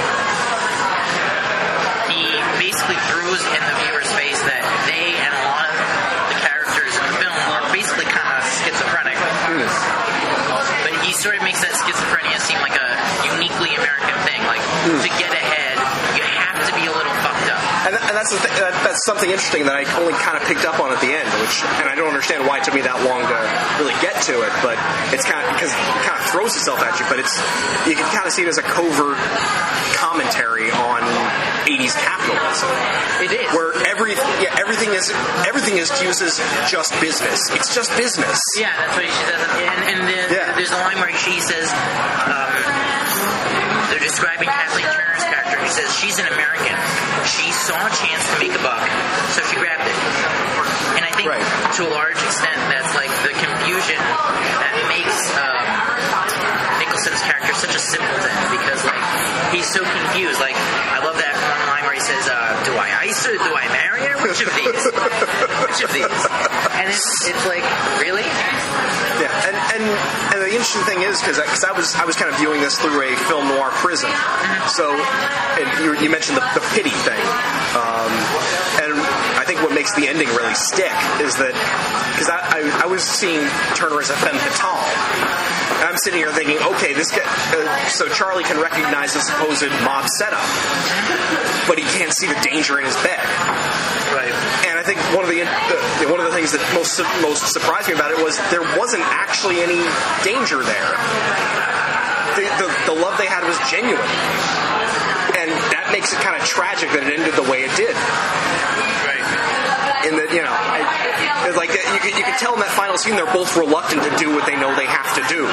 S1: he basically throws in the viewer's face that they and a lot of the characters in the film are basically kind of schizophrenic. But he sort of makes that schizophrenia seem like a uniquely American thing. Like, to get ahead, you have to be a little fucked up.
S2: And that's that's something interesting that I only kind of picked up on at the end, and I don't understand why it took me that long to really get to it. But it's kind of because it kind of throws itself at you. But you can kind of see it as a covert commentary on 80s capitalism.
S1: It is
S2: where everything is used as just business. It's just business.
S1: Yeah, that's what she says. And there's a line where she says they're describing Kathleen Turner's character. She says she's an American. She saw a chance to make a buck, so she grabbed it. And I think to a large extent that's like the confusion that makes such a simpleton because like he's so confused. Like I love that one line where he says, "Do I ice her? Do I marry her? Which of these? Which of these?" And it's like, really?
S2: Yeah, and the interesting thing is because I was kind of viewing this through a film noir prism. So and you mentioned the pity thing, and I think what makes the ending really stick is that because I was seeing Turner as a femme fatale. And I'm sitting here thinking, okay, this guy, so Charlie can recognize the supposed mob setup, but he can't see the danger in his bed.
S1: Right.
S2: And I think one of the things that most surprised me about it was there wasn't actually any danger there. The love they had was genuine, and that makes it kind of tragic that it ended the way it did.
S1: Right.
S2: In that, you know, it's like you can tell in that final scene they're both reluctant to do what they know they have to do.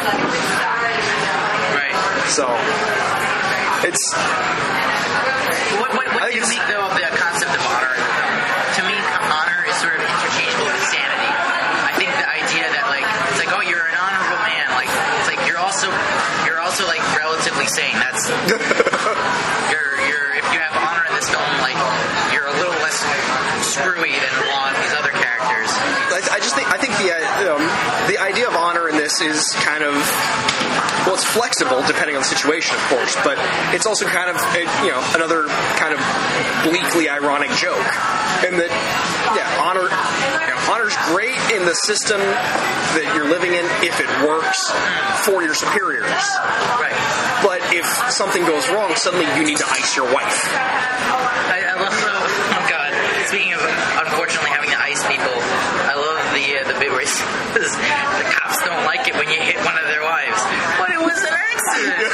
S1: Right.
S2: So it's.
S1: What do you make though of the concept of honor? To me, honor is sort of interchangeable with sanity. I think the idea that like it's like, oh, you're an honorable man. Like it's like you're also like relatively sane. That's you're if you have honor in this film, like you're a little less screwy than a lot of these other characters.
S2: I think the idea of honor in this is kind of, well, it's flexible depending on the situation, of course, but it's also kind of another kind of bleakly ironic joke, in that honor's great in the system that you're living in if it works for your superiors.
S1: Right.
S2: But if something goes wrong, suddenly you need to ice your wife.
S1: I love oh god. Speaking of unfortunately having to ice people, I love the bit where he says the cops don't like it when you hit one of their wives. But it was an accident.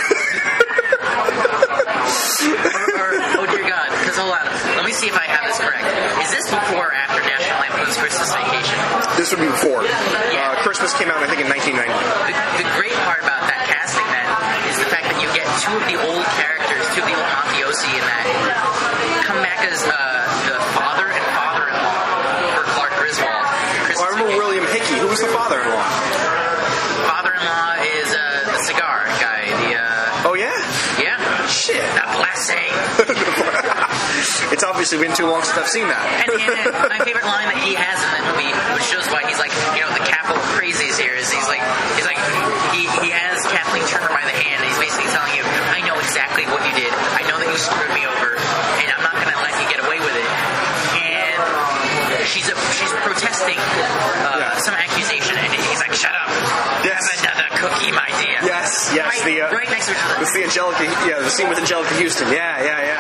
S1: or oh dear God, because hold on, let me see if I have this correct. Is this before or after National Lampoon's Christmas Vacation?
S2: This would be before.
S1: Yeah.
S2: Christmas came out, I think, in 1990.
S1: The great part about that casting then is the fact that you get two of the old characters, two of the old mafiosi in that come back as the father and father-in-law for Clark Griswold.
S2: I remember William Hickey. Who was the father-in-law?
S1: Father-in-law is the cigar guy.
S2: Oh yeah?
S1: Yeah.
S2: Shit.
S1: The blessing.
S2: It's obviously been too long since I've seen that.
S1: And my favorite line that he has in that movie, which shows why he's like, the capital of crazies here, is he has Kathleen Turner by the hand, and he's basically telling you, I know exactly what you did. I know that you screwed me over, and I'm not going to let you get away with it. And she's protesting some accusation, and he's like, shut up.
S2: Yes.
S1: Have another cookie, my dear.
S2: Yes.
S1: Right next to each other.
S2: It's the scene with Angelica Houston. Yeah.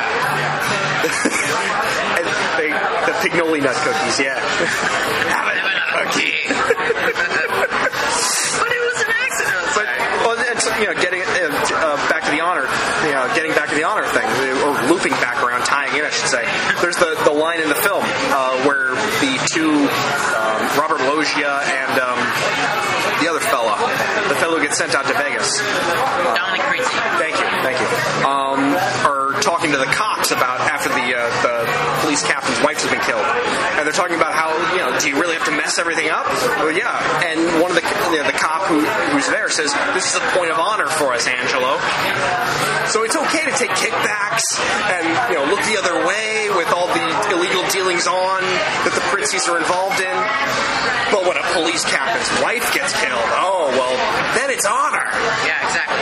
S2: And the Pignoli nut cookies, yeah.
S1: Have another cookie. But it was an accident.
S2: Getting back to the honor, getting back to the honor thing, or looping back around, tying in, I should say. There's the line in the film where the two, Robert Loggia and the other fella, the fellow who gets sent out to Vegas,
S1: Dominic Rizzi.
S2: Thank you. Are talking to the cops about after the police captain's wife has been killed, and they're talking about how do you really have to mess everything up? Well, yeah. And one of the cop who's there says, this is a point of honor for us, Angelo. So it's okay to take kickbacks and look the other way with all the illegal dealings on that the Pritzies are involved in. But when a police captain's wife gets killed, oh well, then it's honor.
S1: Yeah, exactly.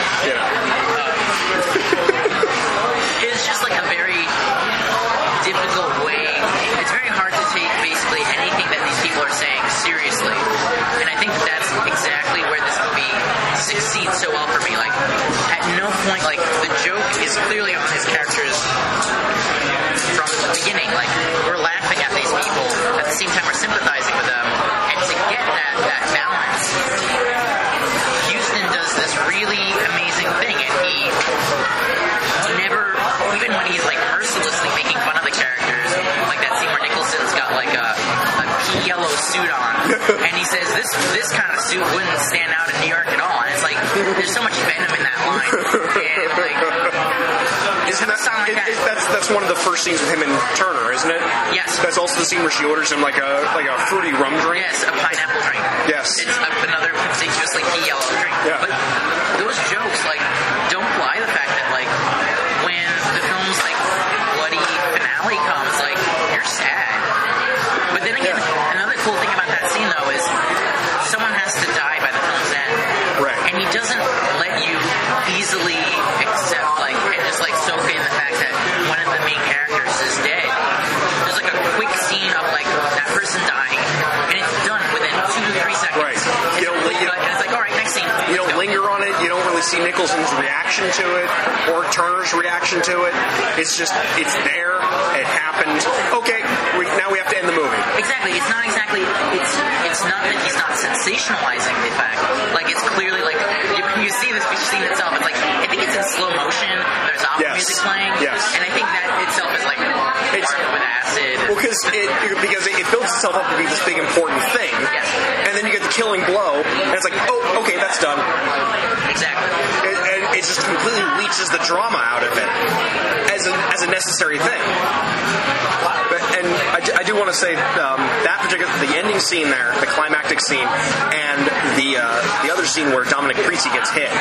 S1: It's just like a very difficult way. It's very hard to take basically anything that these people are saying seriously. And I think that's exactly where this movie succeeds so well for me. Like, at no point, like, the joke is clearly on his characters from the beginning. Like, we're laughing at these people, at the same time we're sympathizing with them. And to get that balance, Houston does this really amazing thing. And he
S2: one of the first scenes with him and Turner, isn't it?
S1: Yes.
S2: That's also the scene where she orders him like a fruity rum drink.
S1: Yes, a pineapple drink.
S2: Yes.
S1: It's another conspicuously key yellow drink.
S2: Yeah.
S1: But those jokes, like, don't belie the fact that, like, when the film's, like, bloody finale comes, like, you're sad. But then again, another cool thing about that scene, though, is someone has to die by the film's end.
S2: Right.
S1: And he doesn't let you easily accept, like, and just, like, soak in the fact that one of the main characters is dead. There's, like, a quick scene of, like, that person dying, and it's done within 2 to 3 seconds.
S2: Right.
S1: It's
S2: You don't
S1: quick cut, and it's like, all right, next scene.
S2: You don't linger on it. You don't really see Nicholson's reaction to it or Turner's reaction to it. It's just, it's there. It happened. Okay, now we have to end the movie.
S1: Exactly. It's not exactly. It's not that he's not sensationalizing the fact. Like, it's clearly like you see this scene itself. It's like, I think it's in slow motion. There's opera music playing.
S2: Yes.
S1: And I think that itself is like marked with acid.
S2: Well, because it builds itself up to be this big important thing.
S1: Yes.
S2: And then you get the killing blow, and it's like, oh, okay, that's done.
S1: Exactly.
S2: And it just completely leaches the drama out of it as a necessary thing. And I do want to say that particular, the ending scene there, the climactic scene, and the other scene where Dominic Creasy gets hit,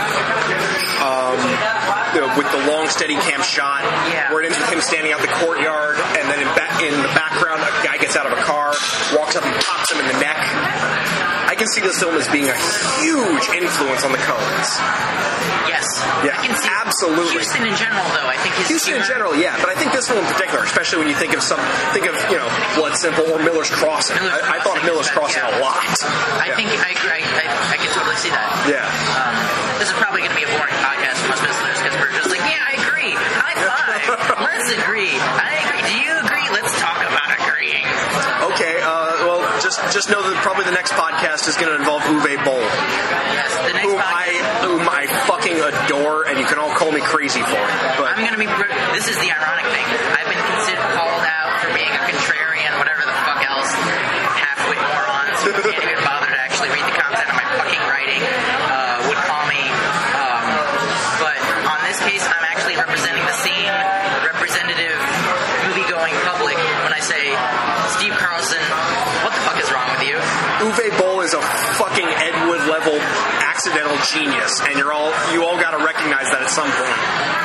S2: with the long steady cam shot, where it ends with him standing out the courtyard, and then in the background, a guy gets out of a car, walks up and pops him in the neck. I can see this film as being a huge influence on the Coens.
S1: Yes.
S2: Yeah,
S1: I can see
S2: absolutely.
S1: Houston in general, though, I think
S2: Houston in general, yeah, but I think this one in particular, especially when you think of Blood Simple or Miller's Crossing. I thought of Miller's Crossing a lot.
S1: I think I can totally see that.
S2: Yeah.
S1: This is probably going to be a boring podcast for most listeners because we're just like, yeah, I agree. High five. Let's agree. I agree. Do you agree? Let's talk about agreeing.
S2: Okay. Well, just know that probably the next podcast is going to involve Uwe Boll.
S1: Yes. The next podcast.
S2: Whom I fucking adore, and you can all call me crazy for it. But
S1: I'm going to be. This is the ironic thing. I've been called out for being a contrarian, whatever the fuck else. Half-wit morons who can't even bother to actually read the content of my fucking writing would call me. But on this case, I'm actually representing the same representative movie-going public when I say, Steve Carlson, what the fuck is wrong with you?
S2: Uwe Boll is a fucking Ed Wood level accidental genius, and you all got to recognize that at some point.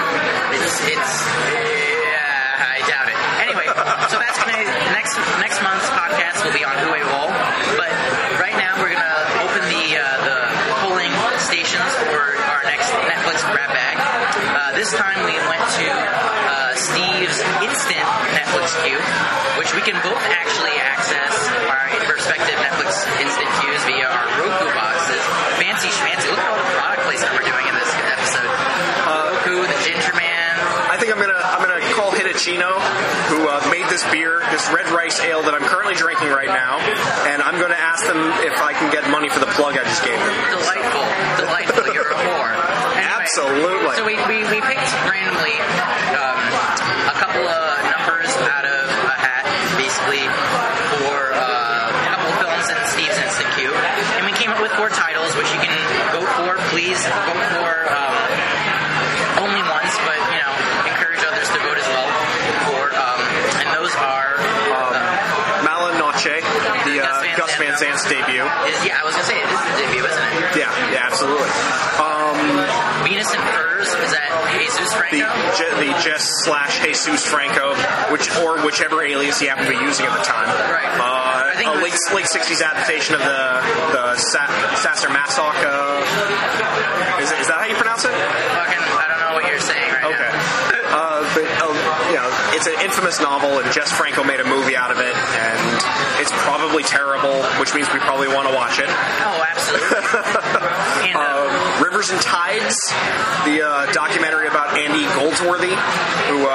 S1: I doubt it. Anyway, so that's gonna next month's podcast will be on Uwe Boll, but right now we're gonna open the polling stations for our next Netflix grab bag. This time we went to Steve's instant Netflix queue, which we can both actually access our respective Netflix instant queues via our Roku boxes. Fancy schmancy. Look at all the product placement we're doing in this episode. Roku, the Ginger Man.
S2: I think I'm gonna call Hitachino, who made this beer, this red rice ale that I'm currently drinking right now, and I'm gonna ask them if I can get money for the plug I just gave them.
S1: Delightful. You're a whore. Anyway,
S2: Absolutely.
S1: So we picked randomly a couple of numbers out of a hat, basically, for a couple of films in Steve's instant queue, and we came up with 4 titles, which you can vote for. Please vote for only once, but encourage others to vote as well. And those are
S2: Malinoche, the Gus Van Sant's debut.
S1: I was gonna say this is the debut, isn't it?
S2: Yeah, absolutely.
S1: Venus and Furs, is that Jesus Franco?
S2: The Jess/Jesus Franco, whichever alias he happened to be using at the time.
S1: Right.
S2: A late 60s adaptation of the Sasser Masoch. Is that how you pronounce it?
S1: I don't know what you're saying right now.
S2: But it's an infamous novel, and Jess Franco made a movie out of it, and it's probably terrible, which means we probably want to watch it.
S1: Oh, absolutely. And,
S2: Rivers and Tides, the documentary about Andy Goldsworthy, who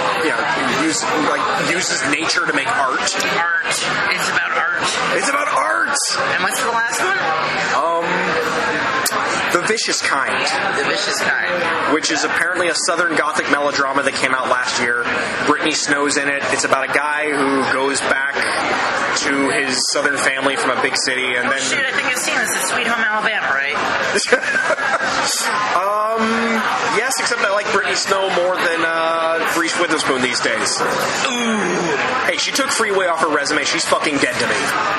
S2: uses nature to make art.
S1: Art. It's about art.
S2: It's about art.
S1: And what's the last one?
S2: The Vicious Kind.
S1: The Vicious Kind.
S2: Which is apparently a Southern Gothic melodrama that came out last year Brittany Snow's in it. It's about a guy who goes back to his southern family from a big city, and then
S1: Shit, I think I've seen this. It's Sweet Home Alabama, right?
S2: Yes, except I like Brittany Snow more than Reese Witherspoon these days.
S1: Ooh.
S2: Hey, she took Freeway off her resume. She's fucking dead to me.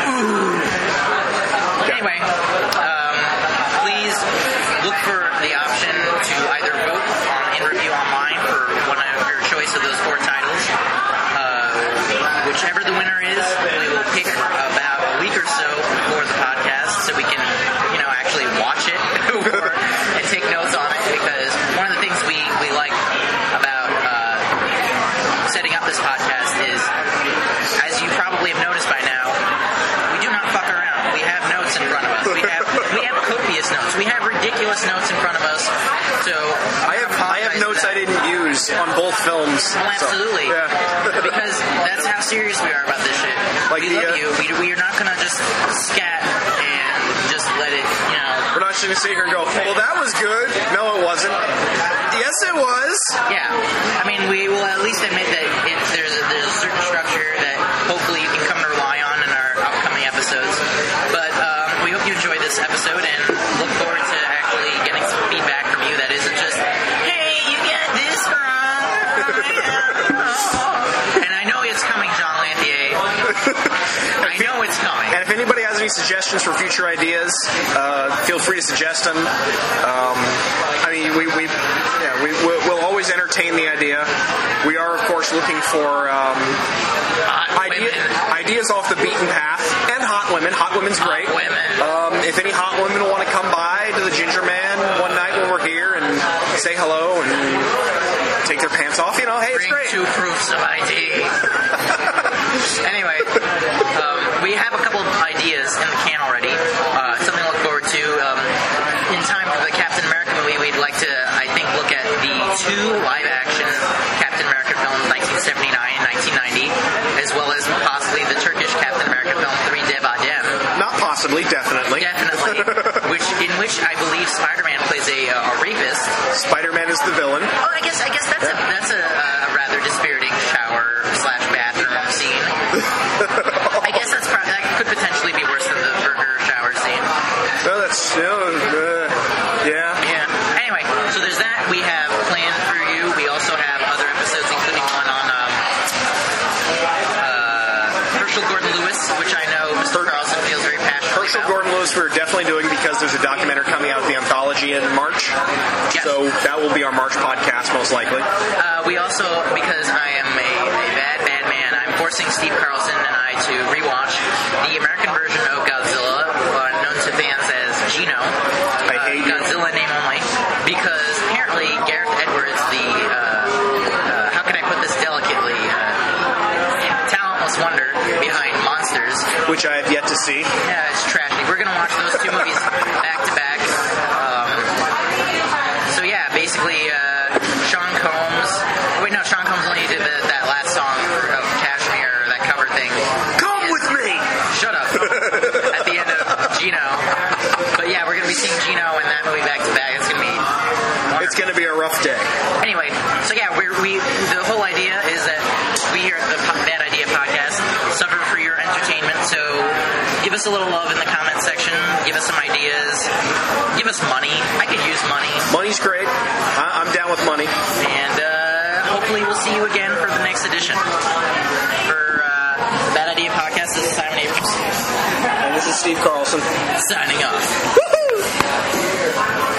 S1: Anyway, please look for the option to either vote on In Review Online for one of your choice of those 4 titles. Whichever the winner is, we will pick about a week or so before the podcast so we can, actually watch it and take notes on it, because one of the things we like about setting up this podcast is, as you probably have noticed by now, we do not fuck around. We have notes in front of us. We have copious notes. We have ridiculous notes in front of us. So
S2: I have notes I didn't use on both films.
S1: Well, absolutely.
S2: So, yeah.
S1: Because that's how serious we are about this shit.
S2: Like
S1: we love you. We are not going to just scat and just let it,
S2: We're not just going to sit here and go, well, that was good. No, it wasn't. Yes, it was.
S1: Yeah. I mean, we will at least admit that there's a certain structure that hopefully you can come to rely on in our upcoming episodes. But we hope you enjoyed this episode and look forward to actually getting some feedback from you that isn't just, hey, you got this wrong. And I know it's coming, John Lantier. I know it's coming.
S2: And if anybody has any suggestions for future ideas, feel free to suggest them. We'll always entertain the idea. We are, of course, looking for ideas off the beaten path, and hot women. Hot women's great.
S1: Hot women.
S2: If any hot women want to come by to the Ginger Man one night when we're here and say hello and take their pants off, hey, it's great.
S1: Bring 2 proofs of ID. Anyway, we have a couple of ideas in the can already. Something to look forward to. In time for the Captain America movie, we'd like to, I think, look at the 2 live-action Captain America films, 1979 and 1990, as well as possibly the Turkish Captain America film, 3 Dev Adem.
S2: Not possibly, definitely.
S1: Definitely. in which I believe Spider-Man plays a rapist.
S2: Spider-Man is the villain.
S1: Oh, I guess that's a rather dispiriting shower/bathroom scene. I guess that could potentially be worse than the burger shower scene.
S2: Well, that's yeah.
S1: Anyway, so there's that we have planned for you. We also have other episodes, including one on Herschel Gordon Lewis, which I know Mr. Carlson feels very passionate
S2: Herschel
S1: about.
S2: Gordon Lewis we're definitely doing because there's a documentary coming out of the anthology in March.
S1: Yes.
S2: So that will be our March podcast, most likely.
S1: We also, because I am a bad man, I'm forcing Steve Carlson and I to rewatch the American version of Godzilla, known to fans as Gino.
S2: I hate you.
S1: Godzilla name only, because apparently Gareth Edwards, the how can I put this delicately, talentless wonder behind Monsters,
S2: Which I have yet to see.
S1: yeah, it's trashy. We're gonna watch those 2 movies back to back. So yeah, basically, Sean Combs. Wait, no, Sean Combs only did that last song of Kashmir, that cover thing.
S2: Come with me!
S1: Shut up. At the end of Gino. But yeah, we're gonna be seeing Gino and that movie back to back. It's gonna be wonderful.
S2: It's going to be a rough day.
S1: Anyway, so yeah, the whole idea is that we here at the Bad Idea Podcast suffer for your entertainment. So give us a little love in the comment section. Give us some ideas. Give us money. I could use money.
S2: Money's great. I'm down with money.
S1: And hopefully we'll see you again for the next edition. For the Bad Idea Podcast, this is Simon Abrams.
S2: And this is Steve Carlson.
S1: Signing off.
S2: Woohoo!